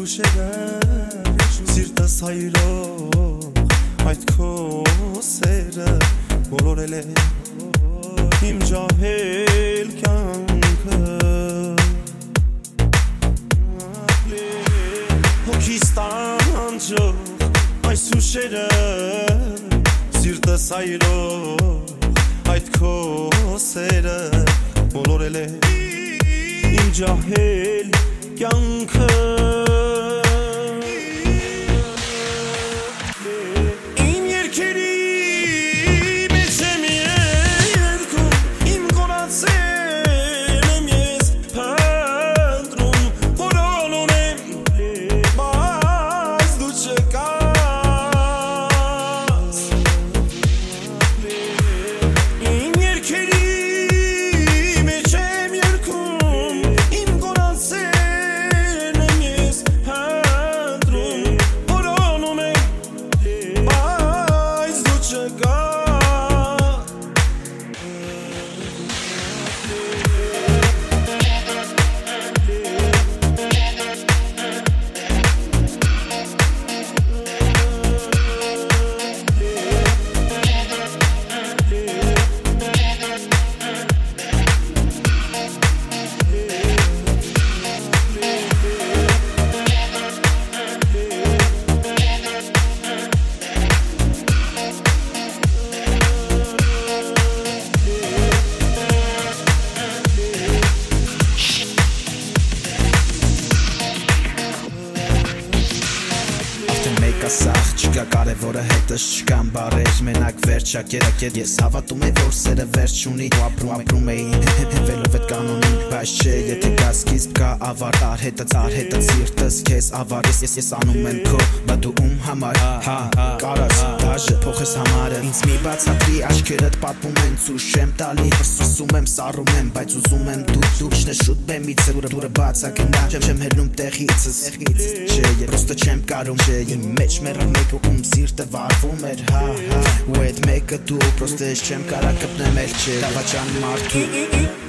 ուշերը սիրտս հայրող այդ քո սերը բոլորել է իմ ջահել կյանքը հոգիս տանջող այս ուշերը սիրտս հայրող այդ քո սերը բոլորել է իմ ջահել կյանքը իմ երկերի մեջ եմ երգում իմ կորացել եմ ես փնտրում որոնում եմ բայց դու չկաս իմ երկերի մեջ եմ երգում իմ կորացել եմ ես փնտրում որոնում եմ բայց դու չկաս Ասախ չկա կարևորը հետս չկան բարեր մենակ վերջակերակեր ես հավատում եմ որ սերը վերջ ունի ու ապրում էի հենվելով այդ կանոնին բայց չէ եթե կա սկիզբ կա ավարտար հետը սիրտս քեզ ավարես ես անում եմ քո բա դու ում համար հա կարաս դաժե փոխես համարը ինձ մի բացատրի աչքերդ պատմում են ցույց չեմ տալի ասում եմ սառում եմ բայց ուզում եմ դու չնե շուտ բեմից դուրը բացակնա չեմ հելնում տեղիցս չէ պրոստը չեմ կարում չէ իմ մեջ մեռը մեկը ում սիրտը վարվում էր հա ու այդ մեկը դու պրոստը ես չեմ կարա կպնեմ էլ չէ դավաճան մարդու